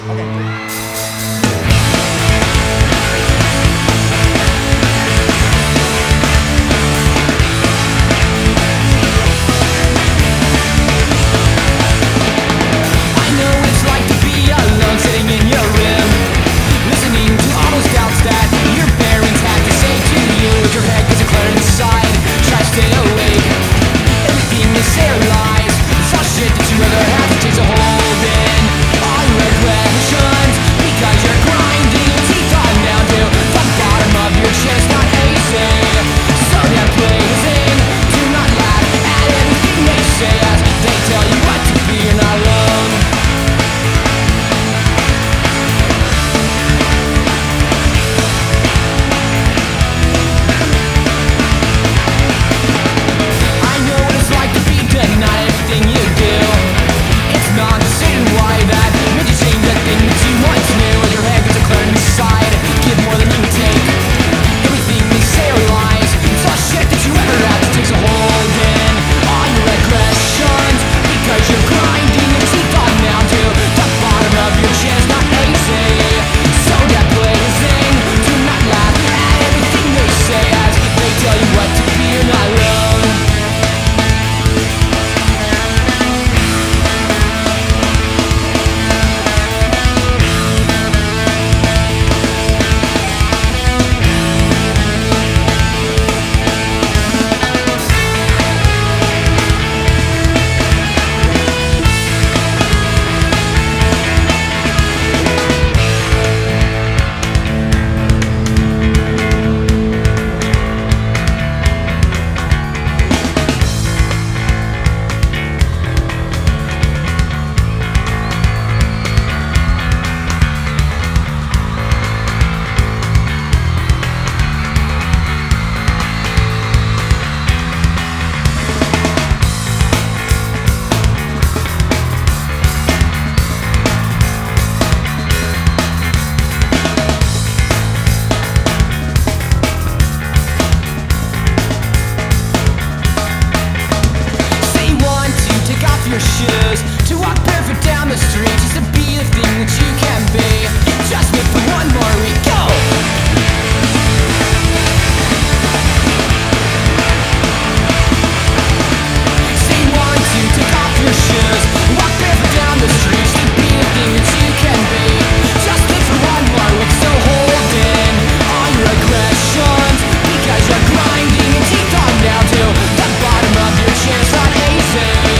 your shoes, to walk barefoot down the street, just to be the thing that you can be. Just live for one more week, go! Say one, two, take off your shoes, walk barefoot down the street, just to be the thing that you can be. Just live for one more week, so hold in all your aggressions, because you're grinding your teeth on down to the bottom of your chair. It's not easy.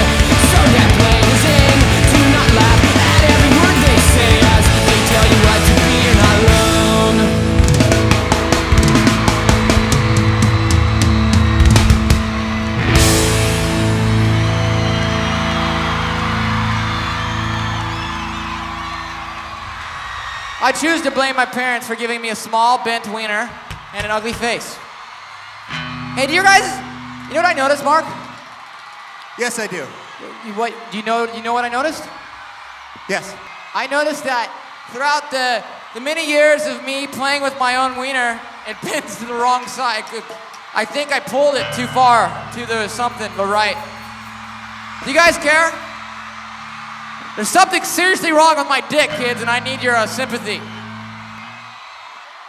I choose to blame my parents for giving me a small, bent wiener and an ugly face. Hey, do you know what I noticed, Mark? Yes, I do. What, you know what I noticed? Yes. I noticed that throughout the many years of me playing with my own wiener, it bends to the wrong side. I think I pulled it too far to the right. Do you guys care? There's something seriously wrong with my dick, kids, and I need your sympathy.